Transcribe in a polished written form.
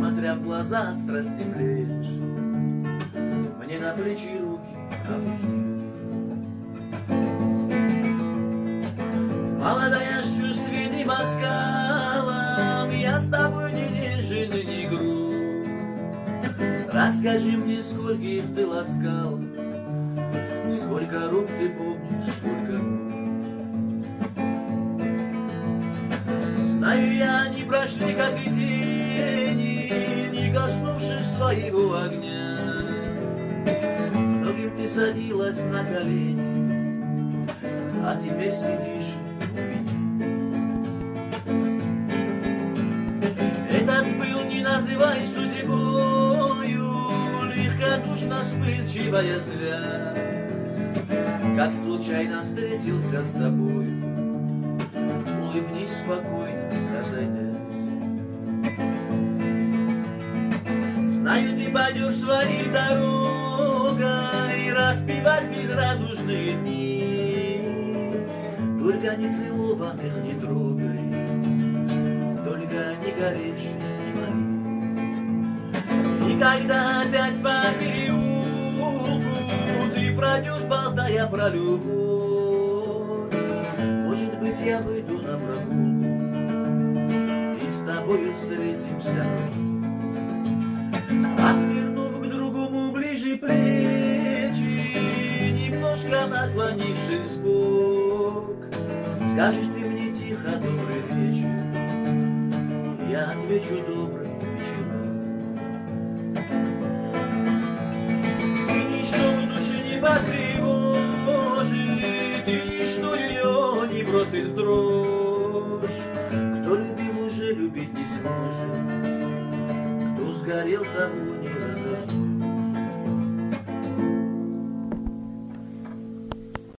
смотря в глаза, от страсти млеешь. Мне на плечи руки опусти. Молодая с чувственным оскалом, я с тобой не нежен и не груб. Расскажи мне, скольких ты ласкал, сколько рук ты помнишь, сколько губ. Знаю я, они прошли, как и тени, не коснувшись своего огня. Многим ты садилась на колени, а теперь сидишь у меня. Этот был, не называй судьбою, легкодушно вспыльчивая связь. Как случайно встретился с тобой, улыбнись спокойно, разойдясь. Знаю, ты пойдешь своей дорогой распевать безрадужные дни. Только не целованных не трогай, только не горишь, не моли. И когда опять по переулку ты пройдешь, болтая про любовь, может быть, я выйду на прогулку и с тобою встретимся. Отвернув к другому ближе плечи, немножко наклонившись вбок, скажешь ты мне тихо добрый вечер, я отвечу добрый вечерок. И ничто в душе не потревожит, и ничто ее не бросит в дрожь. Кто любил, уже любить не сможет, кто сгорел, того не разожжет.